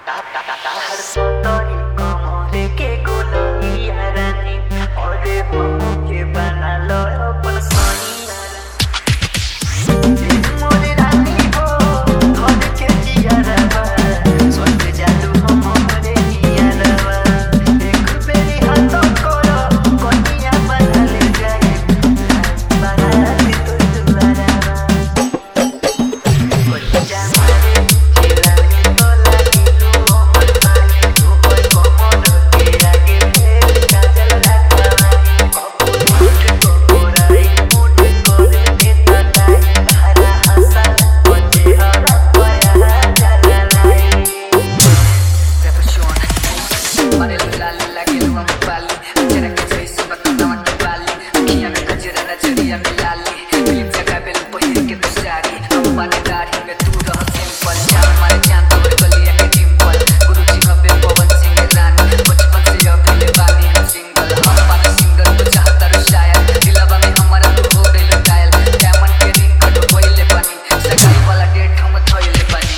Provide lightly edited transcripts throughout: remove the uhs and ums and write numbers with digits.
हर तोरी कमरे के गोलैया रानी अरे हमू के बना लो अपन सोनिया मोरे रानी हो घर के जियारवा सोच जादू हमरे जियारवा एक बेरी हाथ करो कोनिया बना ले जाए बना ले तो दुआरवा कोई जामारे चिरानी तो लागी लो हमर पानी तू होय कमर के आगे फेर काजल राखवानी कपूर मुठ कोराई मुठ करे देता ताई हरा हंसा बचे हरा पया जाला लाई Revolution Mare लाल लागे लो हम पाली जरा के जैसे बतना के बाली अखियां में गजरा नजरिया में लाली फिल्म जगह बेल पहिर के तू साड़ी हम बने दाढ़ी में तू रह सिंपल जान मारे जान तोर गलिया के डिंपल गुरुजी हबे पवन सिंह रानी बचपन से अकेले बानी हम सिंगल हम पानी सिंगल तो चाहता रो शायद दिलवा में हमारा तू हो गइल कायल डायमंड के रिंग कट होइले बानी सगाई वाला डेट हम थइले बानी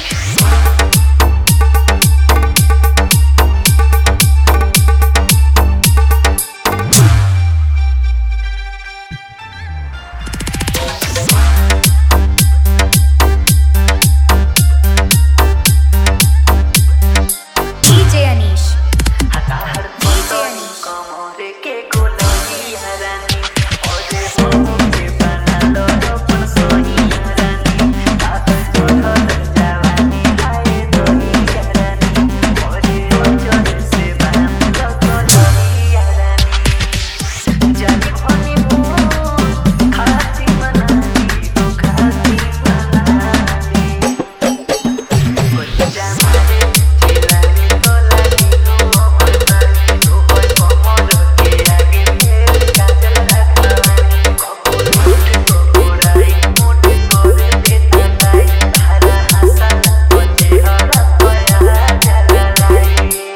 DJ Anish. हर तोरी कमरे के गोलैया रानी अरे हमू के बना लो अपन सोनिया रानी चढ़ल जवानी हाय दोहिया रानी अरे अजर से बाम लो गोलैया रानी जानी होनी हो खाती बनानी तो खाती बनानी कोई जामारे चिरानी तो लागी लो हमर पानी तू होय कमर के आगे फेर काजल राखवानी कपूर मुठ कोराई मुठ करे देता ताई हरा हंसा बचे हरा पया जाला लाई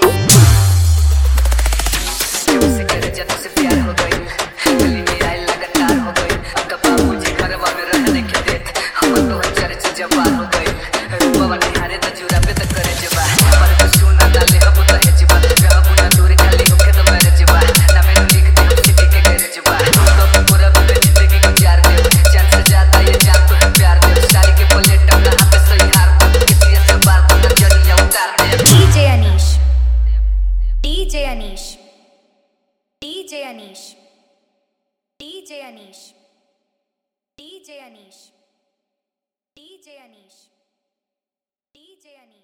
से करे जब से प्यार हो गई गली में आए लगातार हो गई अब का बाबूजी घरवा में रहने के देत हम तो चर्च जवार हो गई रूपवा निहारे त जुरा पे त करे जबा पर तो सुना डाले हम तो है जबा अब ना दूर खाली होके तो मेरे जबा ना मैं लिख दे हम सिटी के करे जबा तो पूरा पूरे जिंदगी को प्यार दे जान से ज्यादा ये जान तो है प्यार दे सारी के पलेट अपना हाथ से सही हार तो किसी से बार तो नजरिया उतार दे DJ Anish. DJ Anish. DJ Anish. DJ Anish. DJ Anish. DJ Anish. DJ Anish.